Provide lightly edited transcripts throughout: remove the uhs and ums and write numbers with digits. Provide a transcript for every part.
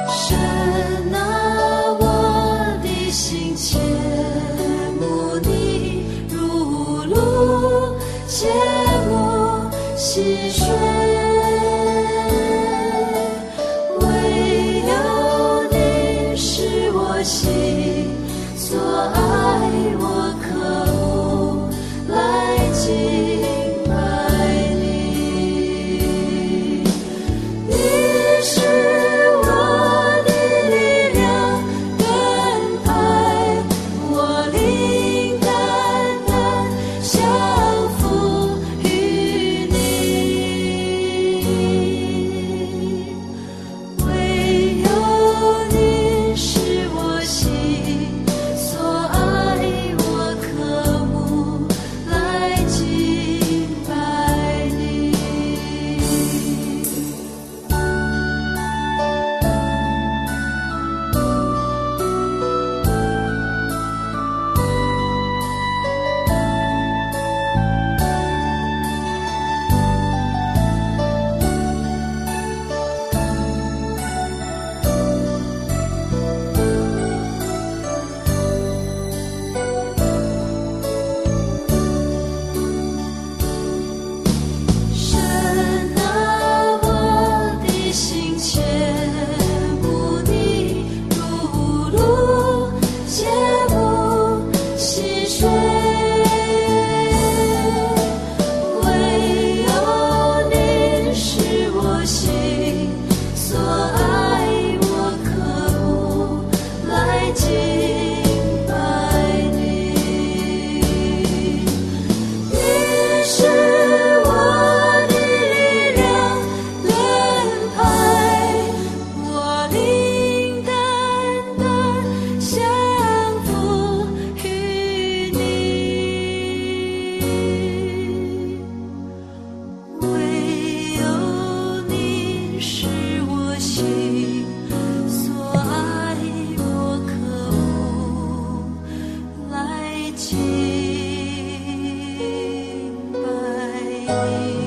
神啊，我的心切慕你，如露切慕溪水，唯有你是我心所爱，我渴慕来敬拜你。你是我的力量，跟拍我灵单单降服于你，唯有你是我心所爱，我渴慕来敬拜你。神啊，我的心切慕你，如露切慕溪水，唯有你是我心所爱，我渴慕来敬拜你。你是我的力量，跟拍我灵单单降服于你，唯有你是我心所爱，我渴慕来敬拜你。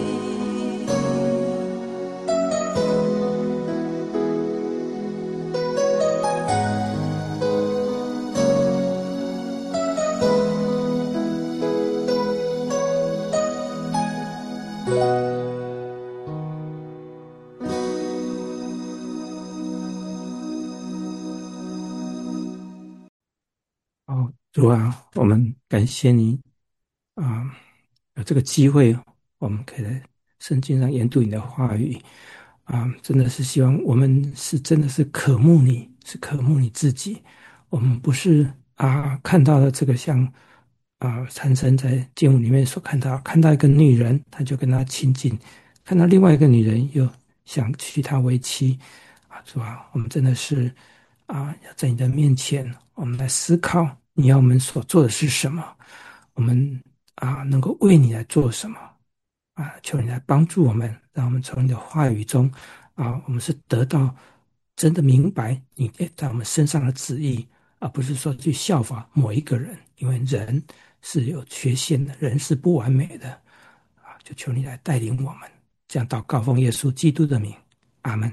哦，主啊，我们感谢你啊，有这个机会，我们可以在圣经上研读你的话语啊，真的是希望我们是真的是渴慕你，是渴慕你自己。我们不是看到了这个像参生在经文里面所看到一个女人，他就跟她亲近；看到另外一个女人，又想娶她为妻主啊，我们真的是要在你的面前，我们来思考你要我们所做的是什么，我们能够为你来做什么求你来帮助我们，让我们从你的话语中我们是得到真的明白你在我们身上的旨意，而不是说去效法某一个人，因为人是有缺陷的，人是不完美的就求你来带领我们，这样祷告奉耶稣基督的名，阿们。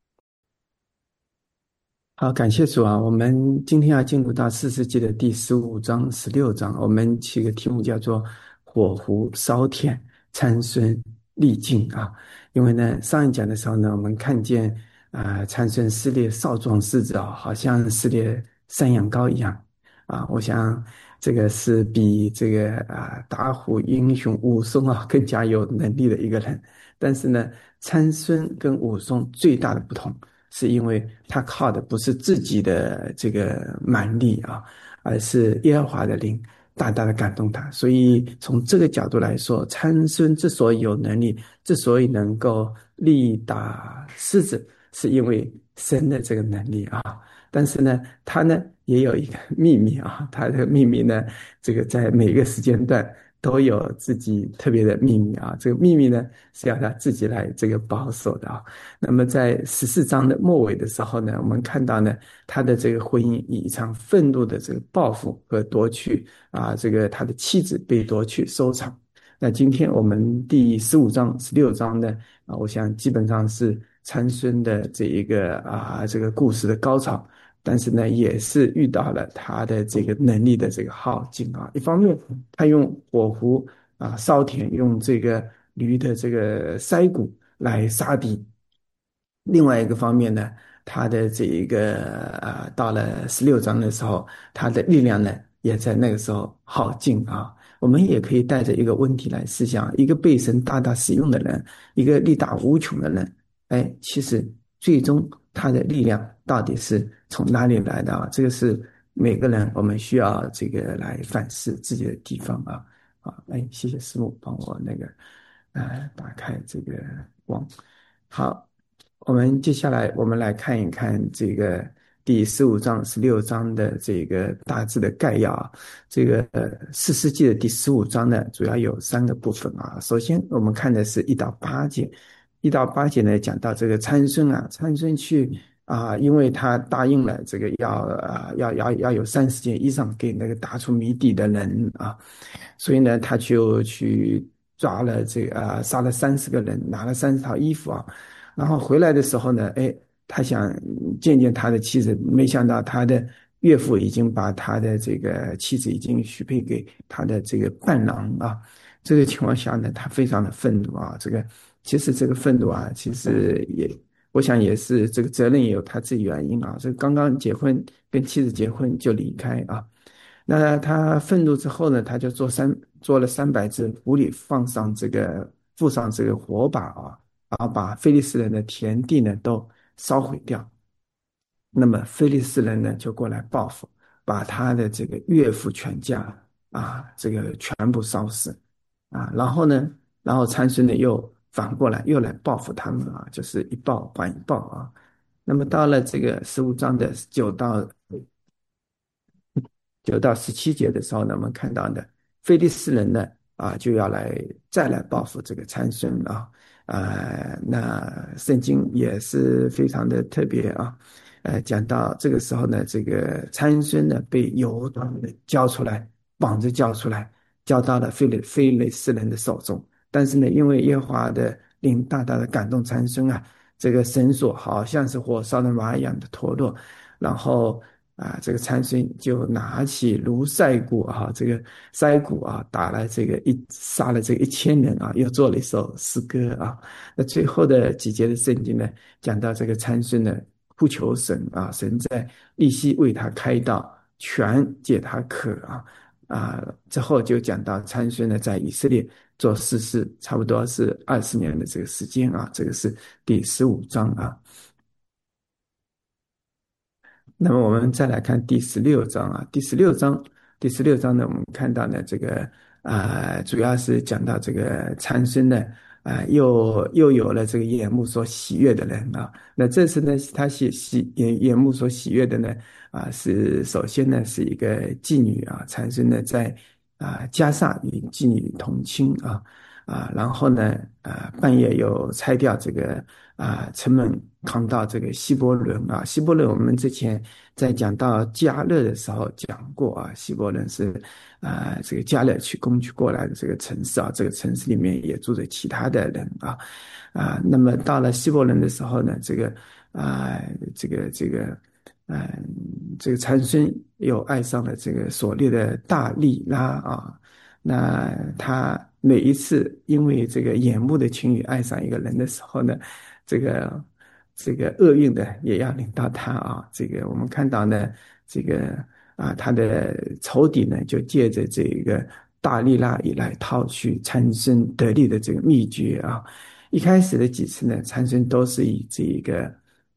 好，感谢主啊！我们今天要进入到四世纪的第15章、16章，我们起个题目叫做“火湖烧田，参孙历尽”啊。因为呢，上一讲的时候呢，我们看见参孙撕裂少壮狮子好像撕裂山羊羔一样我想这个是比这个打虎英雄武松更加有能力的一个人。但是呢，参孙跟武松最大的不同，是因为他靠的不是自己的这个蛮力而是耶和华的灵大大的感动他。所以从这个角度来说，参孙之所以有能力，之所以能够力打狮子，是因为神的这个能力但是呢，他呢也有一个秘密他的秘密呢，这个在每一个时间段都有自己特别的秘密这个秘密呢是要他自己来这个保守的那么在14章的末尾的时候呢，我们看到呢，他的这个婚姻以一场愤怒的这个报复和夺去这个他的妻子被夺去收场。那今天我们第15章、16章呢我想基本上是参孙的这个故事的高潮，但是呢，也是遇到了他的这个能力的这个耗尽啊。一方面，他用火狐烧田，用这个驴的这个腮骨来杀敌；另外一个方面呢，他的到了16章的时候，他的力量呢也在那个时候耗尽啊。我们也可以带着一个问题来思想：一个被神大大使用的人，一个力大无穷的人，其实最终他的力量到底是从哪里来的啊？这个是每个人我们需要这个来反思自己的地方啊。谢谢师母帮我打开这个网。好，我们接下来我们来看一看这个第15章、16章的这个大致的概要啊。这个士师记的第15章呢，主要有3个部分啊。首先，我们看的是1到8节。1到8节呢，讲到这个参孙去因为他答应了这个要有30件衣裳给那个打出谜底的人啊，所以呢，他就去抓了杀了30个人，拿了30套衣服啊。然后回来的时候呢，他想见见他的妻子，没想到他的岳父已经把他的这个妻子已经许配给他的这个伴郎啊。这个情况下呢，他非常的愤怒啊。其实这个愤怒啊，其实我想也是这个责任也有他自己原因啊。这个刚刚结婚，跟妻子结婚就离开啊。那他愤怒之后呢，他就做了300只狐狸，附上这个火把啊，然后把非利士人的田地呢都烧毁掉。那么非利士人呢就过来报复，把他的这个岳父全家这个全部烧死然后参孙呢又反过来又来报复他们啊，就是一报还一报啊。那么到了这个15章的9到17节的时候呢，我们看到呢，非利士人呢就要再来报复这个参孙那圣经也是非常的特别啊。讲到这个时候呢，这个参孙呢被犹大人交出来，绑着交出来，交到了非利士人的手中。但是呢，因为耶和华的灵大大的感动参孙这个绳索好像是火烧的麻一样的脱落，然后这个参孙就拿起卢塞骨这个腮骨杀了这个1000人又做了一首诗歌啊。那最后的几节的圣经呢，讲到这个参孙呢呼求神神在利希为他开道，全解他渴之后就讲到参孙呢在以色列做士师，差不多是20年的这个时间这个是第15章那么我们再来看第16章第16章呢，我们看到呢这个主要是讲到这个参孙呢又有了这个眼目所喜悦的人那这次呢，他眼目所喜悦的呢是首先呢是一个妓女参孙呢在加萨与妓女同亲然后呢半夜又拆掉这个城门，扛到这个希伯伦希伯伦我们之前在讲到迦勒的时候讲过希伯伦是这个迦勒去攻取过来的这个城市这个城市里面也住着其他的人那么到了希伯伦的时候呢，这个参孙又爱上了这个所列的大利拉那他每一次因为这个眼目的情欲爱上一个人的时候呢，这个厄运的也要领到他这个我们看到呢，这个他的仇敌呢就借着这个大利拉以来套取参孙得利的这个秘诀一开始的几次呢，参孙都是以这个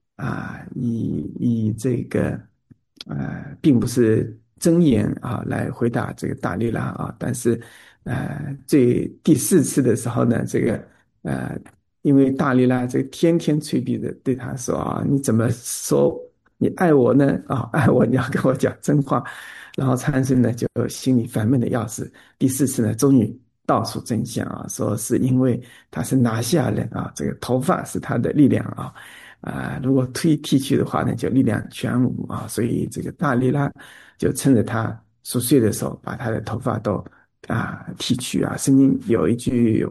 并不是真言来回答这个大利拉但是第4次的时候呢，这个因为大利拉这个天天催逼的对他说你怎么说你爱我呢爱我你要跟我讲真话。然后参孙呢就心里烦闷的要死。第4次呢终于道出真相说是因为他是拿下人这个头发是他的力量如果剃去的话呢，就力量全无所以这个大利拉就趁着他熟睡的时候，把他的头发都剃去圣经有一句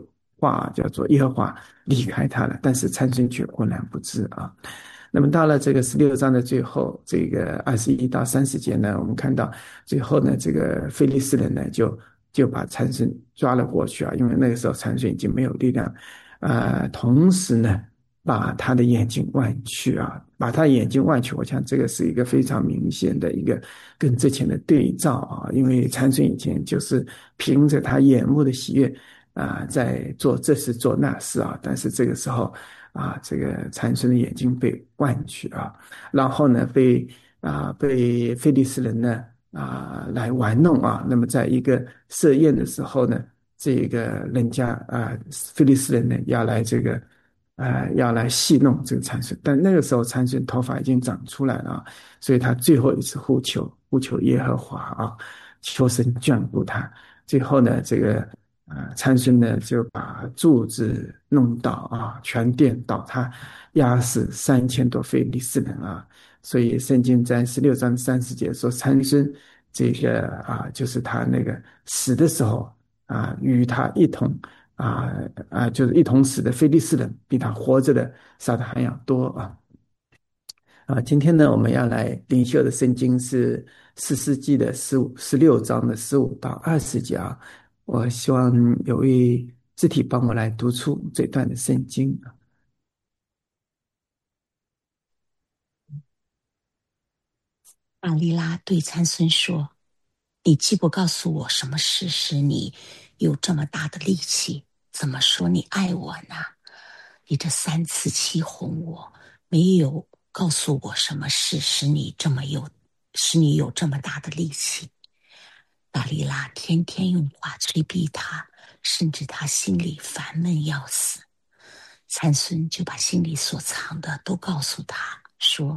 话叫做耶和华离开他了，但是参孙却浑然不知啊。那么到了这个16章的最后，这个21到30节呢，我们看到最后呢，这个非利士人呢就把参孙抓了过去啊，因为那个时候参孙已经没有力量，同时呢，把他的眼睛剜去啊，把他眼睛剜去，我想这个是一个非常明显的一个跟之前的对照啊，因为参孙以前就是凭着他眼目的喜悦在做这事做那事啊，但是这个时候这个参孙的眼睛被剜去啊，然后呢被非利士人呢来玩弄啊，那么在一个设宴的时候呢，这个人家非利士人呢要来戏弄这个参孙，但那个时候参孙头发已经长出来了啊，所以他最后一次呼求耶和华啊，求神眷顾他。最后呢，这个参孙呢就把柱子弄倒啊，全殿倒塌，压死3000多非利士人啊。所以圣经在16章30节说，参孙这个就是他那个死的时候与他一同就是一同死的非利士人，比他活着的杀的还要多啊。今天呢，我们要来灵修的圣经是士师记的16章的15到20节啊。我希望有位肢体帮我来读出这段的圣经。 亚利拉对参孙说：“你既不告诉我什么事使你有这么大的力气，怎么说你爱我呢？你这3次欺哄我，没有告诉我什么事使你有这么大的力气。”亚利拉天天用话催逼他，甚至他心里烦闷要死。参孙就把心里所藏的都告诉他说：“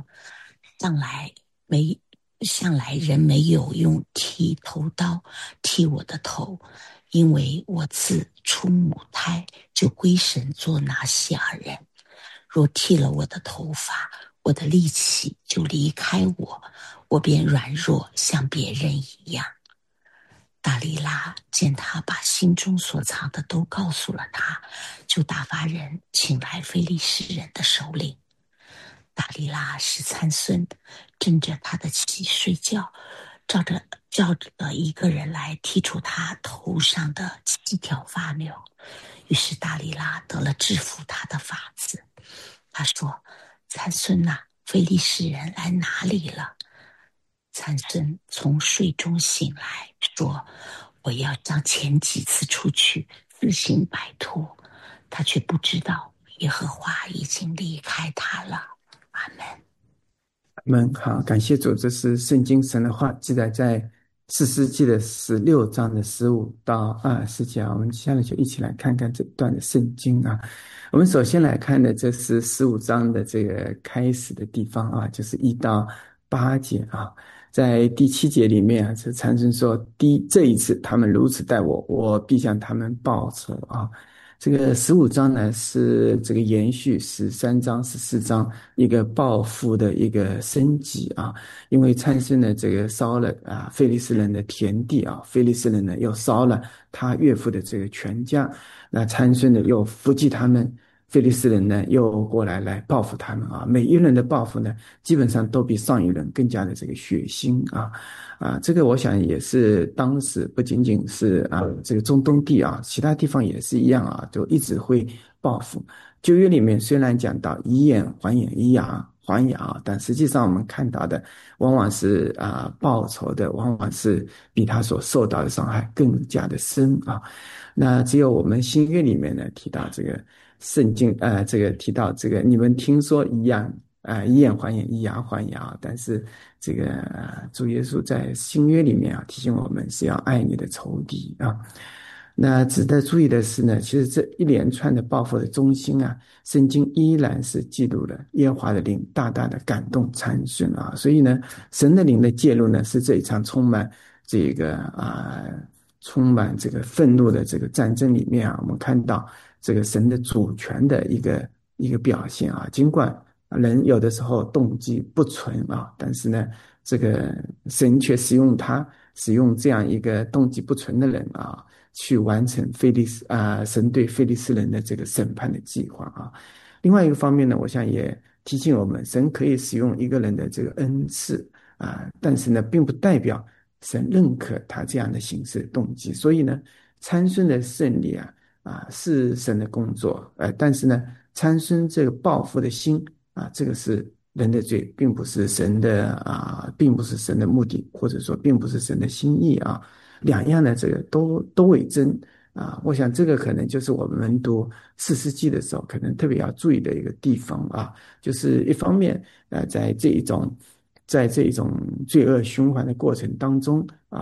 向来人没有用剃头刀剃我的头，因为我自出母胎就归神做拿西尔人。若剃了我的头发，我的力气就离开我，我便软弱像别人一样。”大利拉见他把心中所藏的都告诉了他，就打发人请来非利士人的首领。大利拉使参孙枕着他的妻睡觉，叫着一个人来剔除他头上的7条发绺。于是大利拉得了制服他的法子。他说：“参孙非利士人来哪里了？”参孙从睡中醒来，说：“我要像前几次出去，自行摆脱。”他却不知道耶和华已经离开他了。阿们。 好，感谢主，这是圣经神的话，记载在士师记的16章的15到20节。我们接下来就一起来看看这段的圣经啊。我们首先来看的，这是15章的这个开始的地方啊，就是1到8节啊。在第7节里面这参孙说：“这一次他们如此待我，我必向他们报仇啊。”这个15章呢是这个延续13章、14章一个报复的一个升级啊，因为参孙呢这个烧了非利士人的田地啊，非利士人呢又烧了他岳父的这个全家，那参孙呢又伏击他们。非利士人呢又过来报复他们啊，每一轮的报复呢基本上都比上一轮更加的这个血腥这个我想也是当时不仅仅是这个中东地其他地方也是一样就一直会报复。旧约里面虽然讲到以眼还眼，以牙还牙，但实际上我们看到的往往是报仇的往往是比他所受到的伤害更加的深那只有我们新约里面呢提到这个圣经这个提到这个你们听说一样以眼还眼，以牙还牙，但是这个主耶稣在新约里面提醒我们是要爱你的仇敌那值得注意的是呢，其实这一连串的报复的中心圣经依然是记录了耶和华的灵大大的感动参孙所以呢，神的灵的介入呢，是这一场充满这个愤怒的这个战争里面我们看到这个神的主权的一个表现尽管人有的时候动机不纯但是呢，这个神却使用这样一个动机不纯的人去完成神对非利士人的这个审判的计划啊。另外一个方面呢，我想也提醒我们，神可以使用一个人的这个恩赐但是呢，并不代表神认可他这样的行事的动机。所以呢，参孙的胜利是神的工作，但是呢，参孙这个报复的心这个是人的罪，并不是神的并不是神的目的，或者说并不是神的心意啊。两样的这个都为真我想这个可能就是我们读士师记的时候，可能特别要注意的一个地方就是一方面在这一种罪恶循环的过程当中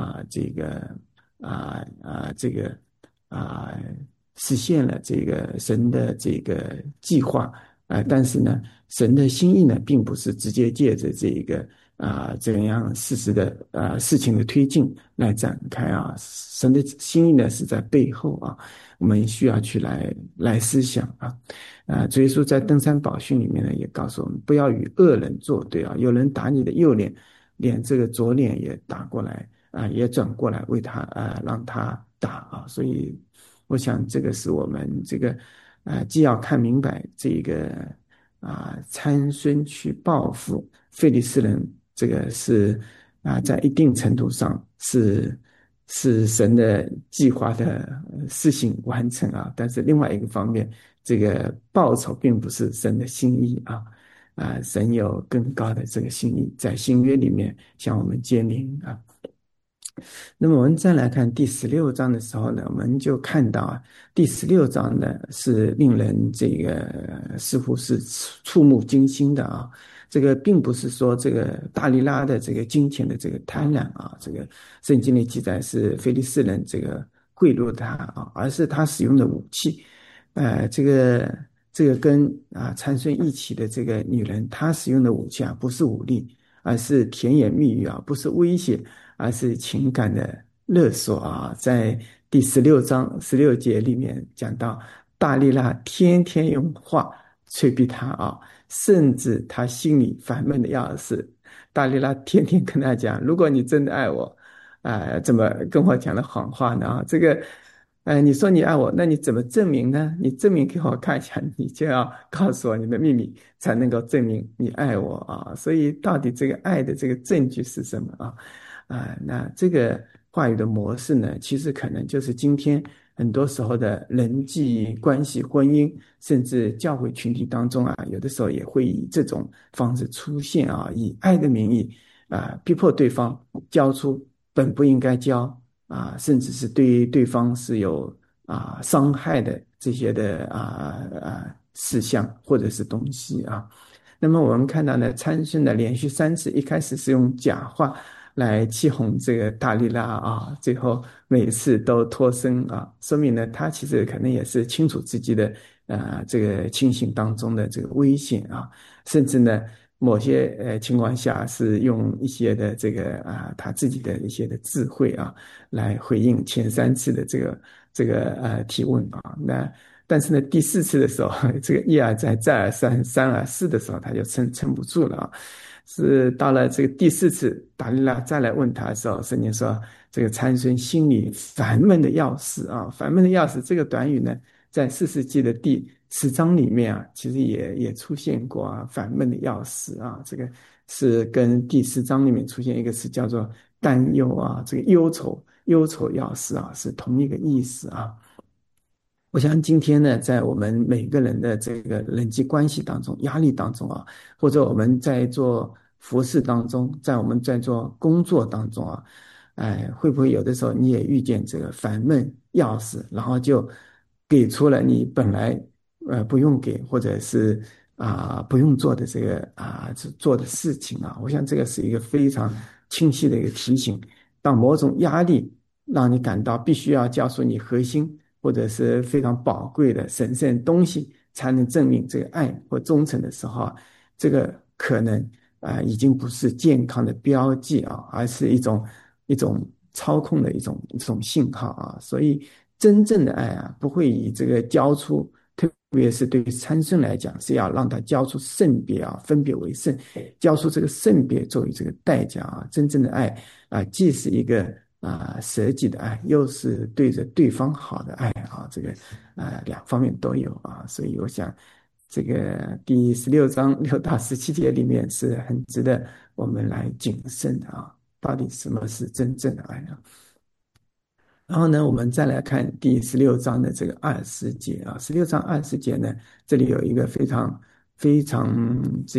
实现了这个神的这个计划但是呢，神的心意呢，并不是直接借着这个这样事实的事情的推进来展开神的心意呢是在背后我们需要去来思想主耶稣在登山宝训里面呢也告诉我们，不要与恶人作对有人打你的右脸，连这个左脸也打过来也转过来为他让他打所以我想这个是我们这个既要看明白这个参孙去报复非利士人，这个是在一定程度上是神的计划的施行完成但是另外一个方面，这个报酬并不是神的心意神有更高的这个心意，在新约里面向我们建立那么我们再来看第16章的时候呢，我们就看到第16章呢是令人这个似乎是触目惊心的这个并不是说这个大利拉的这个金钱的这个贪婪这个圣经里记载是非利士人这个贿赂他而是他使用的武器这个跟参孙一起的这个女人，她使用的武器不是武力，而是甜言蜜语不是威胁，而是情感的勒索在第16章16节里面讲到，大利拉天天用话催逼他甚至他心里烦闷的要死。大利拉天天跟他讲，如果你真的爱我怎么跟我讲的谎话呢这个你说你爱我，那你怎么证明呢？你证明给我看一下，你就要告诉我你的秘密，才能够证明你爱我所以到底这个爱的这个证据是什么那这个话语的模式呢，其实可能就是今天很多时候的人际关系、婚姻，甚至教会群体当中有的时候也会以这种方式出现以爱的名义逼迫对方交出本不应该交甚至是对对方是有伤害的这些的事项或者是东西那么我们看到呢，参孙呢连续3次，一开始是用假话来欺哄这个大利拉最后每次都脱身说明呢他其实可能也是清楚自己的这个情形当中的这个危险甚至呢某些情况下是用一些的这个他自己的一些的智慧来回应前3次的这个提问那但是呢第4次的时候，这个一而再再而三三而四的时候，他就撑不住了是到了这个第4次大利拉再来问他的时候，圣经说这个参孙心里烦闷的要死烦闷的要死这个短语呢在士师记的第10章里面其实也出现过烦闷的要死这个是跟第10章里面出现一个词叫做担忧这个忧愁要死是同一个意思我想今天呢，在我们每个人的这个人际关系当中、压力当中或者我们在做服事当中，在我们在做工作当中会不会有的时候你也遇见这个烦闷要死，然后就给出了你本来不用给或者是不用做的这个做的事情我想这个是一个非常清晰的一个提醒。当某种压力让你感到必须要交出你核心或者是非常宝贵的神圣东西才能证明这个爱或忠诚的时候这个可能已经不是健康的标记而是一种操控的一种信号所以真正的爱不会以这个交出，特别是对参孙来讲是要让他交出圣别分别为圣，交出这个圣别作为这个代价真正的爱既是一个舍己的爱，又是对着对方好的爱啊，这个两方面都有啊，所以我想这个第16章6到17节里面是很值得我们来谨慎的啊，到底什么是真正的爱啊？然后呢，我们再来看第16章的这个20节啊，16章20节呢，这里有一个非常非常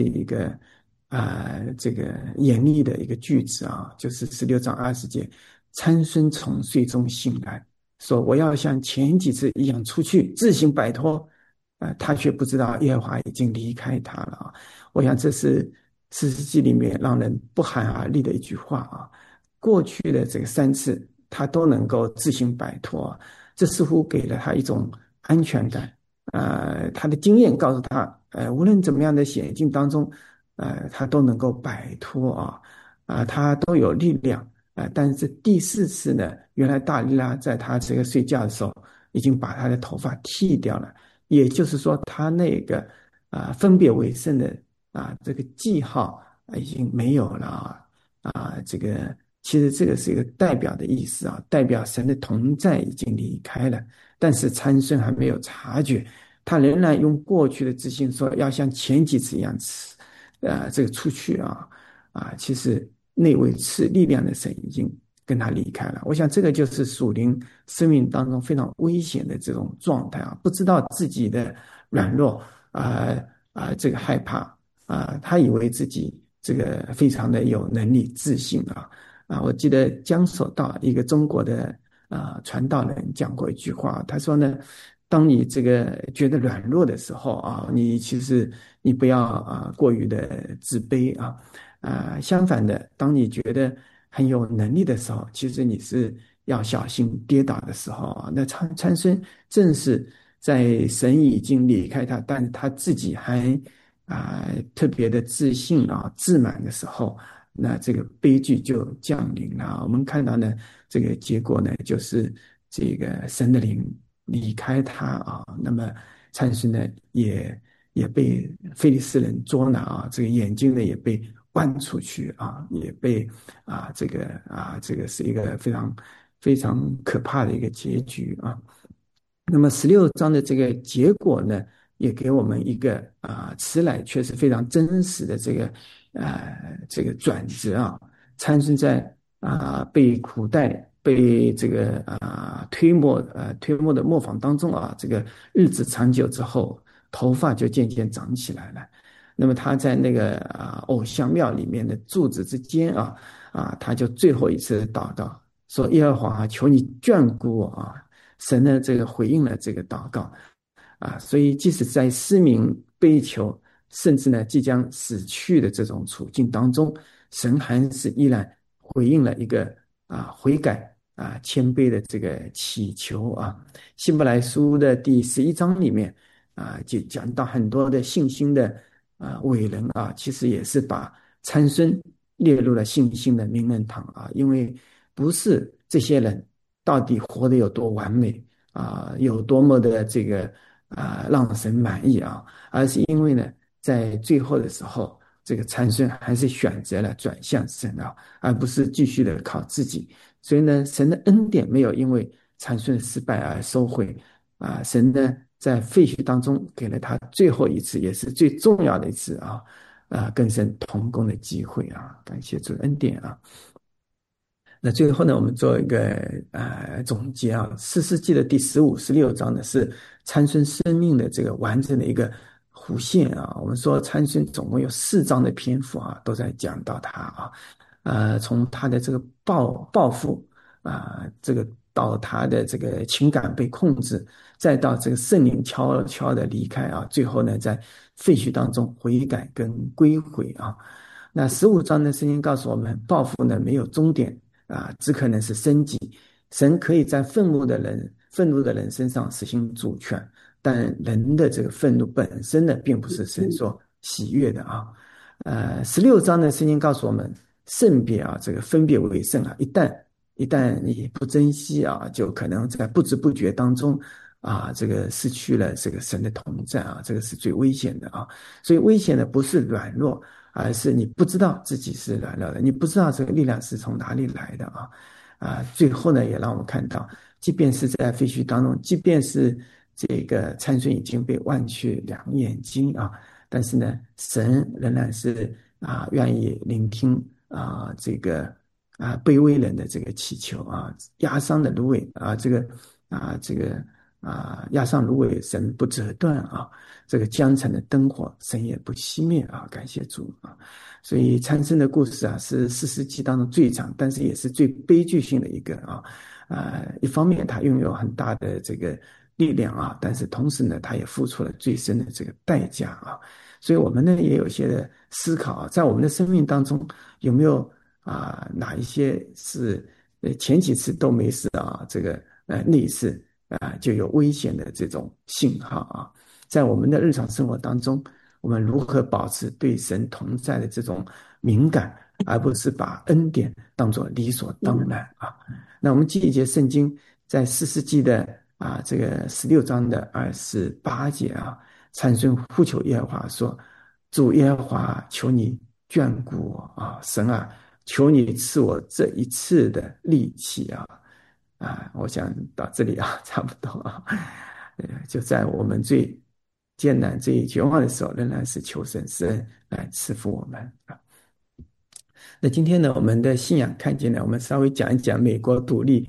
这个严厉的一个句子啊，就是16章20节，参孙从睡中醒来，说我要像前几次一样出去自行摆脱，他却不知道耶和华已经离开他了啊。我想这是士师记里面让人不寒而栗的一句话啊。过去的这个3次，他都能够自行摆脱，这似乎给了他一种安全感。他的经验告诉他，无论怎么样的险境当中，他都能够摆脱他都有力量。但是第4次呢，原来大利拉在他这个睡觉的时候，已经把他的头发剃掉了，也就是说，他那个分别为圣的这个记号已经没有了这个其实这个是一个代表的意思啊，代表神的同在已经离开了，但是参孙还没有察觉，他仍然用过去的自信说要像前几次一样这个出去其实那位赐力量的神已经跟他离开了。我想这个就是属灵生命当中非常危险的这种状态不知道自己的软弱这个害怕他以为自己这个非常的有能力自信我记得江守道一个中国的传道人讲过一句话，他说呢，当你这个觉得软弱的时候你其实你不要过于的自卑相反的，当你觉得很有能力的时候，其实你是要小心跌倒的时候那参孙正是在神已经离开他，但他自己还特别的自信自满的时候，那这个悲剧就降临了。我们看到呢，这个结果呢，就是这个神的灵离开他那么参孙呢也被非利士人捉拿这个眼睛呢也被剜出去也被这个是一个非常非常可怕的一个结局那么16章的这个结果呢，也给我们一个迟来却是非常真实的这个转折参孙在被苦待被这个推磨的磨坊当中这个日子长久之后，头发就渐渐长起来了。那么他在那个偶像庙里面的柱子之间他就最后一次祷告说：“耶和华求你眷顾我神呢，这个回应了这个祷告所以即使在失明悲求，甚至呢即将死去的这种处境当中，神还是依然回应了一个悔改谦卑的这个祈求希伯来书的第11章里面就讲到很多的信心的伟人其实也是把参孙列入了信心的名人堂因为不是这些人到底活得有多完美有多么的这个让神满意而是因为呢，在最后的时候，这个参孙还是选择了转向神而不是继续的靠自己。所以呢，神的恩典没有因为参孙的失败而收回神呢，在废墟当中给了他最后一次，也是最重要的一次跟神同工的机会感谢主恩典那最后呢，我们做一个总结士师记的第15、16章呢是参孙生命的这个完整的一个弧线我们说参孙总共有4章的篇幅都在讲到他从他的这个报复这个到他的这个情感被控制，再到这个圣灵悄悄的离开最后呢在废墟当中悔改跟归回那15章的圣经告诉我们，报复呢没有终点只可能是升级。神可以在愤怒的人身上实行主权，但人的这个愤怒本身呢，并不是神所喜悦的16章的圣经告诉我们，圣别这个分别为圣一旦你不珍惜就可能在不知不觉当中这个失去了这个神的同在这个是最危险的所以危险的不是软弱，而是你不知道自己是软弱的，你不知道这个力量是从哪里来的最后呢，也让我们看到，即便是在废墟当中，即便是这个参孙已经被剜去两眼睛啊，但是呢，神仍然是愿意聆听这个卑微人的这个祈求啊，压伤的芦苇压伤芦苇，神不折断啊，这个江城的灯火，神也不熄灭啊，感谢主啊。所以参孙的故事是士师记当中最长，但是也是最悲剧性的一个一方面他拥有很大的这个力量但是同时呢，他也付出了最深的这个代价所以我们呢也有一些的思考在我们的生命当中有没有哪一些是前几次都没事这个那一次就有危险的这种信号在我们的日常生活当中，我们如何保持对神同在的这种敏感，而不是把恩典当作理所当然那我们记一节圣经，在士师记的这个16章的28节参孙呼求耶和华说：“主耶和华，求你眷顾我神求你赐我这一次的力气我想到这里差不多就在我们最艰难、最绝望的时候，仍然是求神施恩来赐福我们那今天呢，我们的信仰看见呢，我们稍微讲一讲美国独立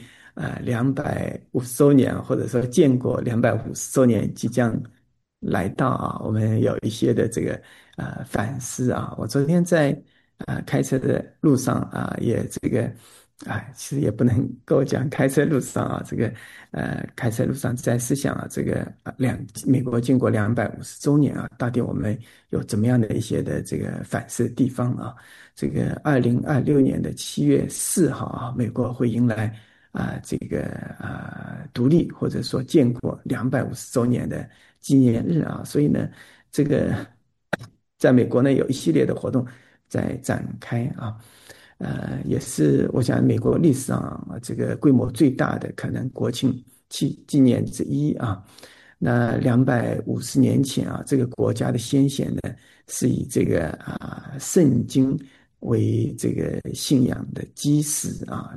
250周年，或者说建国250周年即将来到我们有一些的这个反思我昨天在开车的路上也这个其实也不能够讲开车路上这个开车路上在思想这个美国建国250周年到底我们有怎么样的一些的这个反思的地方这个2026年的7月4号美国会迎来这个独立或者说建国250周年的纪念日所以呢，这个在美国呢有一系列的活动在展开也是我想美国历史上这个规模最大的可能国庆纪念之一那250年前这个国家的先贤呢是以这个圣经为这个信仰的基石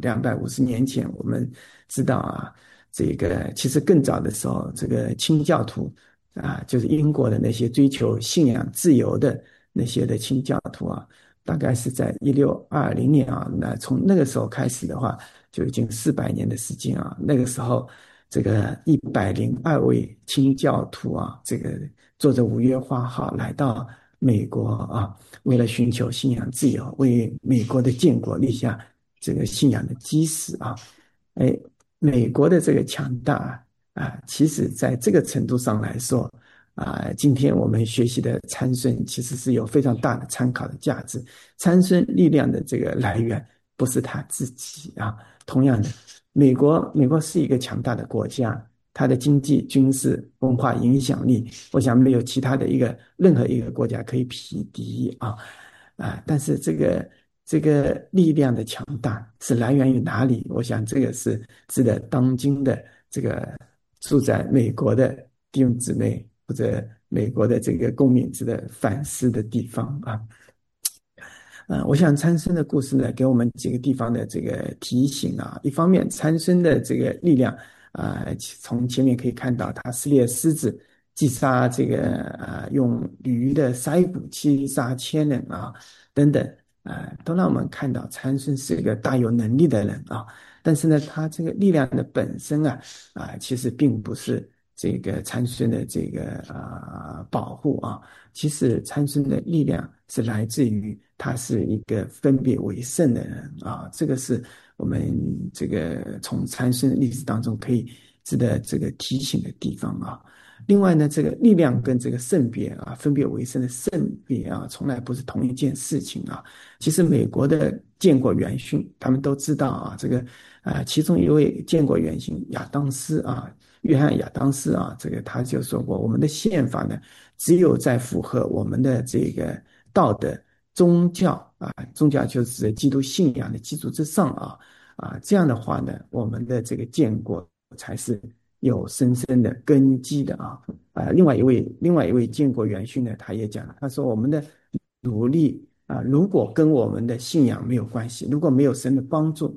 250年前我们知道这个其实更早的时候，这个清教徒就是英国的那些追求信仰自由的那些的清教徒大概是在1620年那从那个时候开始的话，就已经400年的时间那个时候，这个102位清教徒这个坐着五月花号来到美国为了寻求信仰自由，为美国的建国立下这个信仰的基石美国的这个强大其实在这个程度上来说今天我们学习的参孙其实是有非常大的参考的价值。参孙力量的这个来源不是他自己同样的，美国是一个强大的国家，它的经济、军事、文化影响力，我想没有其他的任何一个国家可以匹敌但是这个力量的强大是来源于哪里？我想这个是值得当今的这个住在美国的弟兄姊妹或者美国的这个公民值得反思的地方我想参孙的故事呢，给我们几个地方的这个提醒一方面，参孙的这个力量从前面可以看到，他撕裂狮子，击杀这个用驴的腮骨击杀千人等等都让我们看到参孙是一个大有能力的人但是呢，他这个力量的本身其实并不是这个参孙的这个保护其实参孙的力量是来自于他是一个分别为圣的人这个是我们这个从参孙的历史当中可以值得这个提醒的地方另外呢，这个力量跟这个圣别分别为圣的圣别从来不是同一件事情其实美国的建国元勋他们都知道这个其中一位建国元勋亚当斯约翰亚当斯这个他就说过，我们的宪法呢，只有在符合我们的这个道德宗教宗教就是基督信仰的基础之上这样的话呢，我们的这个建国才是有深深的根基的另外一位建国元勋呢，他也讲了，他说我们的努力如果跟我们的信仰没有关系，如果没有神的帮助，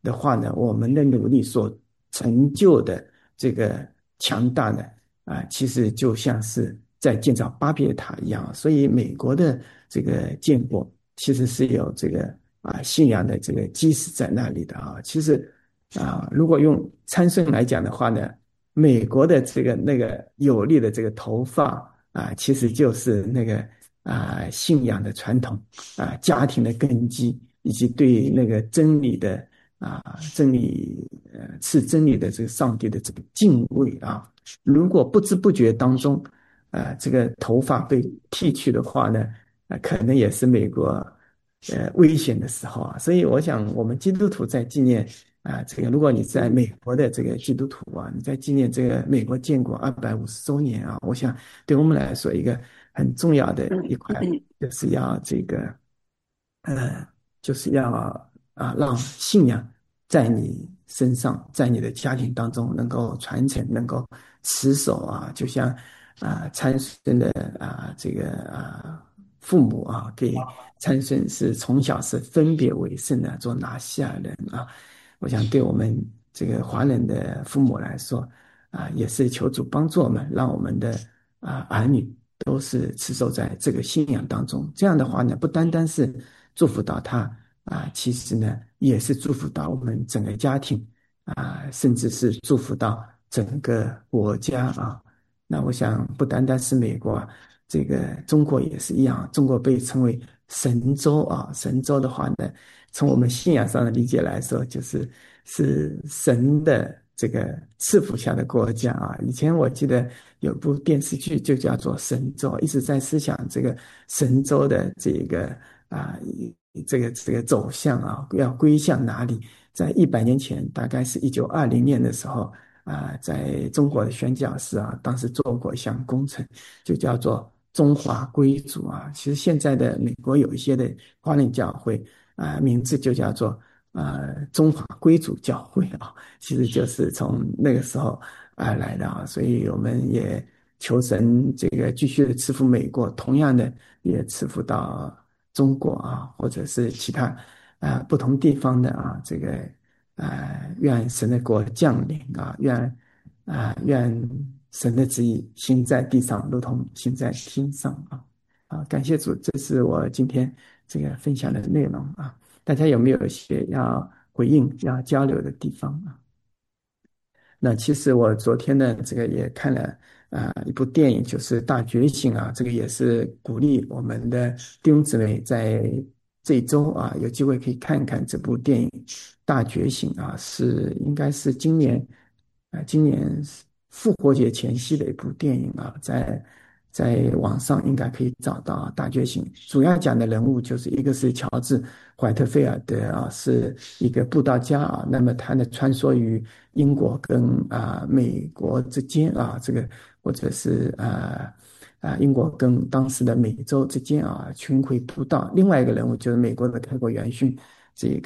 的话呢，我们的努力所成就的这个强大呢，其实就像是在建造巴别塔一样。所以美国的这个建国其实是有这个信仰的这个基石在那里的啊。其实如果用参孙来讲的话呢，美国的这个那个有力的这个头发其实就是那个信仰的传统家庭的根基，以及对那个真理的真理是真理的这个上帝的这个敬畏啊。如果不知不觉当中这个头发被剃去的话呢，可能也是美国危险的时候啊。所以我想我们基督徒在纪念这个，如果你在美国的这个基督徒你在纪念这个美国建国250周年啊，我想对我们来说一个很重要的一块，就是要这个就是要让信仰在你身上，在你的家庭当中能够传承，能够持守就像参孙的这个父母给参孙是从小是分别为圣的做拿西亚人我想对我们这个华人的父母来说也是求主帮助我们，让我们的儿女都是持守在这个信仰当中。这样的话呢，不单单是祝福到他其实呢也是祝福到我们整个家庭甚至是祝福到整个国家那我想不单单是美国这个中国也是一样，中国被称为神州神州的话呢，从我们信仰上的理解来说，是神的这个赐福下的国家以前我记得有部电视剧就叫做神州，一直在思想这个神州的这个这个走向要归向哪里。在100年前，大概是1920年的时候在中国的宣教士当时做过一项工程，就叫做中华归主其实现在的美国有一些的华人教会名字就叫做中华归主教会其实就是从那个时候来的所以我们也求神这个继续的赐福美国，同样的也赐福到中国或者是其他不同地方的这个愿神的国降临愿神的旨意行在地上，如同行在天上感谢主，这是我今天这个分享的内容大家有没有一些要回应、要交流的地方那其实我昨天呢，这个也看了一部电影，就是《大觉醒》这个也是鼓励我们的弟兄姊妹在这一周有机会可以看看这部电影《大觉醒》应该是今年复活节前夕的一部电影在网上应该可以找到《大觉醒》。主要讲的人物就是一个是乔治·怀特菲尔德是一个布道家那么他呢穿梭于英国跟美国之间这个或者是英国跟当时的美洲之间巡回布道。另外一个人物就是美国的开国元勋，这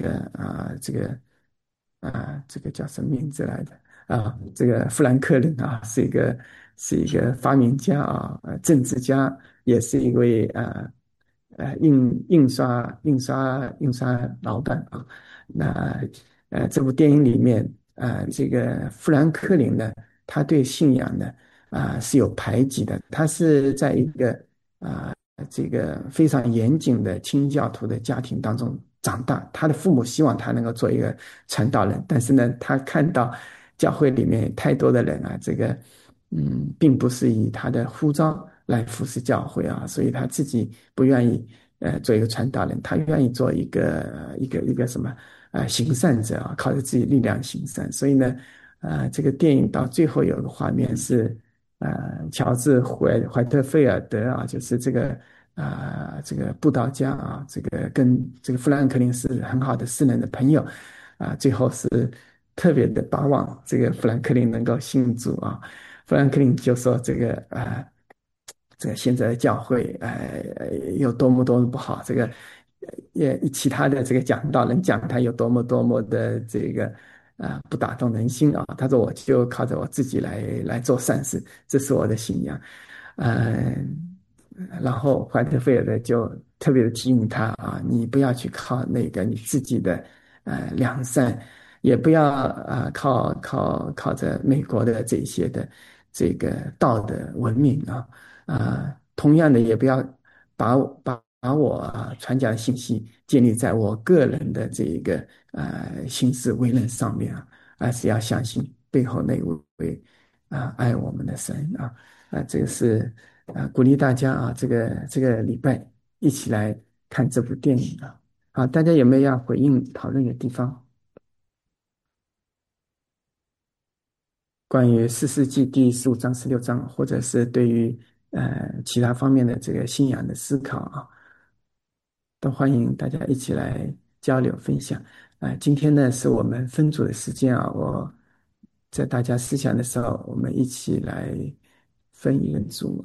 个叫什么名字来的这个富兰克林是一个发明家政治家，也是一位印刷老板那这部电影里面这个富兰克林呢，他对信仰呢是有排挤的，他是在一个这个非常严谨的清教徒的家庭当中长大，他的父母希望他能够做一个传道人，但是呢，他看到教会里面太多的人这个并不是以他的呼召来服侍教会所以他自己不愿意做一个传道人，他愿意做一个什么行善者靠着自己力量行善。所以呢这个电影到最后有个画面是乔治怀特菲尔德就是这个布道家这个跟这个富兰克林是很好的私人的朋友最后是特别的巴望这个富兰克林能够信主富兰克林就说这个现在的教会有多么多么不好，这个其他的这个讲道人讲他有多么多么的这个不打动人心他说我就靠着我自己来做善事，这是我的信仰然后怀特菲尔德就特别的提醒他你不要去靠那个你自己的良善也不要靠着美国的这些的这个道德文明同样的也不要把我传讲的信息建立在我个人的这一个行事为人上面而是要相信背后那位爱我们的神这个是鼓励大家这个礼拜一起来看这部电影好，大家有没有要回应讨论的地方？关于《士世记》第15章、16章，或者是对于其他方面的这个信仰的思考都欢迎大家一起来交流分享。今天呢是我们分组的时间我在大家思想的时候，我们一起来分一个组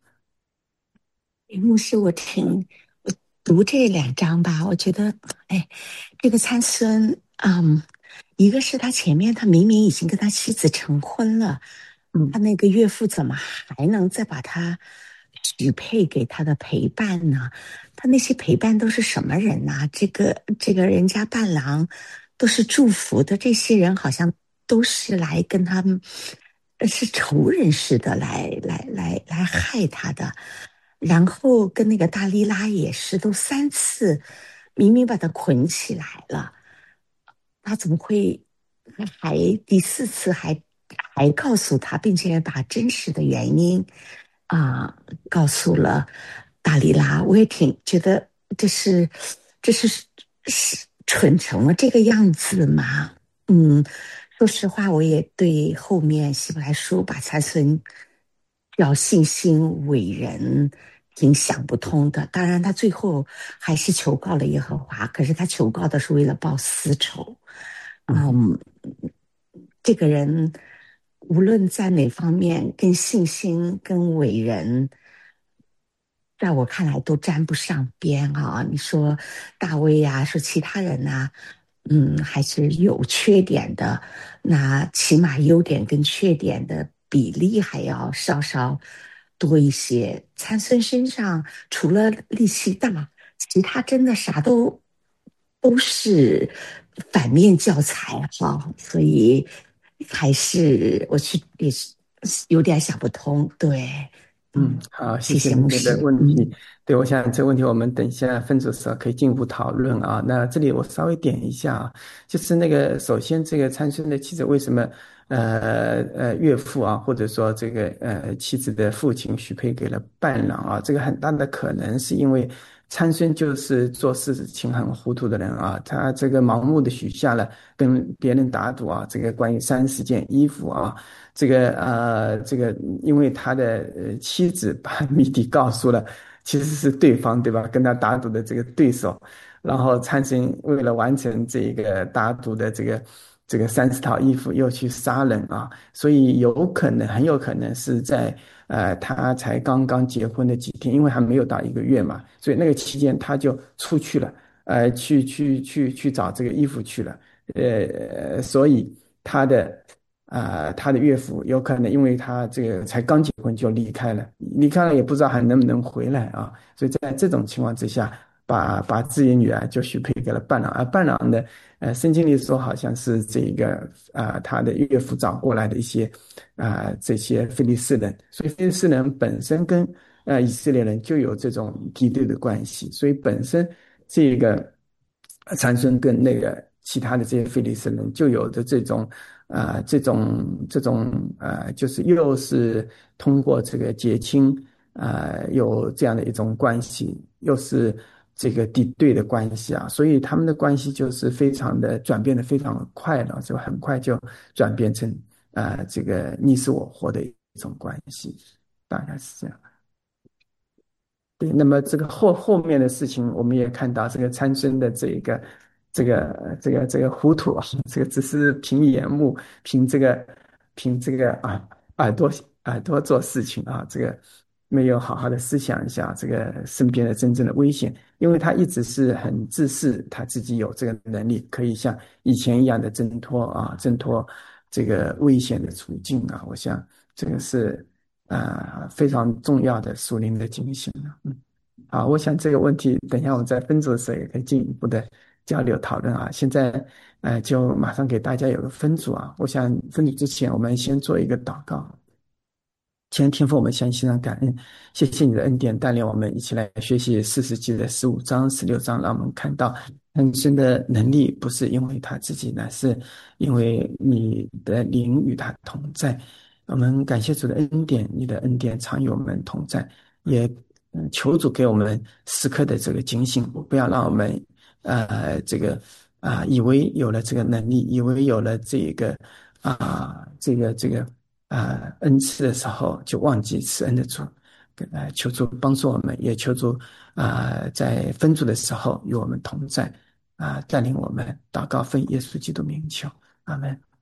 牧师，我读这2章吧，我觉得，这个参孙，一个是他前面他明明已经跟他妻子成婚了，他那个岳父怎么还能再把他许配给他的陪伴呢？他那些陪伴都是什么人呢？这个人家伴郎都是祝福的，这些人好像都是来跟他们是仇人似的来害他的。然后跟那个大利拉也是，都3次明明把他捆起来了，他怎么会还第4次还告诉他，并且把真实的原因告诉了大利拉？我也挺觉得这是蠢成了这个样子吗？说实话，我也对后面希伯来书把参孙要信心伟人挺想不通的。当然他最后还是求告了耶和华，可是他求告的是为了报私仇。这个人无论在哪方面跟信心跟伟人在我看来都沾不上边你说大卫说其他人还是有缺点的，那起码优点跟缺点的比例还要稍稍多一些。参孙身上除了力气大，其他真的啥都是反面教材所以还是也是有点想不通。对， 好，谢谢谢你的谢牧师。 问题。对，我想这个问题我们等一下分组的时候可以进一步讨论那这里我稍微点一下就是那个首先这个参孙的妻子为什么岳父或者说这个妻子的父亲许配给了伴郎这个很大的可能是因为参孙就是做事情很糊涂的人他这个盲目的许下了跟别人打赌这个关于30件衣服这个因为他的妻子把谜底告诉了其实是对方对吧，跟他打赌的这个对手，然后参孙为了完成这个打赌的这个30套衣服又去杀人所以很有可能是在他才刚刚结婚的几天，因为还没有到1个月嘛，所以那个期间他就出去了去找这个衣服去了所以他的岳父有可能因为他这个才刚结婚就离开了也不知道还能不能回来所以在这种情况之下把自己女儿就许配给了伴郎，而伴郎的圣经里说好像是这个他的岳父找过来的一些这些非利士人，所以非利士人本身跟以色列人就有这种敌对的关系，所以本身这个参孙跟那个其他的这些非利士人就有的这种就是又是通过这个结亲有这样的一种关系，又是这个敌对的关系所以他们的关系就是转变的非常的快了，就很快就转变成这个你死我活的一种关系，大概是这样。对，那么这个后面的事情，我们也看到这个参孙的这个糊涂这个只是凭眼目，凭这个耳朵做事情这个没有好好的思想一下这个身边的真正的危险，因为他一直是很自恃他自己有这个能力，可以像以前一样的挣脱这个危险的处境我想这个是非常重要的属灵的警醒好，我想这个问题等一下我们在分组的时候也可以进一步的交流讨论啊。现在就马上给大家有个分组啊。我想分组之前，我们先做一个祷告。天父，我们向你献上感恩，谢谢你的恩典，带领我们一起来学习四世纪的15章、16章，让我们看到神的能力不是因为他自己，乃是因为你的灵与他同在。我们感谢主的恩典，你的恩典常与我们同在，也求主给我们时刻的这个警醒，不要让我们以为有了这个能力，以为有了恩赐的时候，就忘记施恩的主。求主帮助我们，也求主在分组的时候与我们同在，带领我们祷告奉耶稣基督名求，阿们。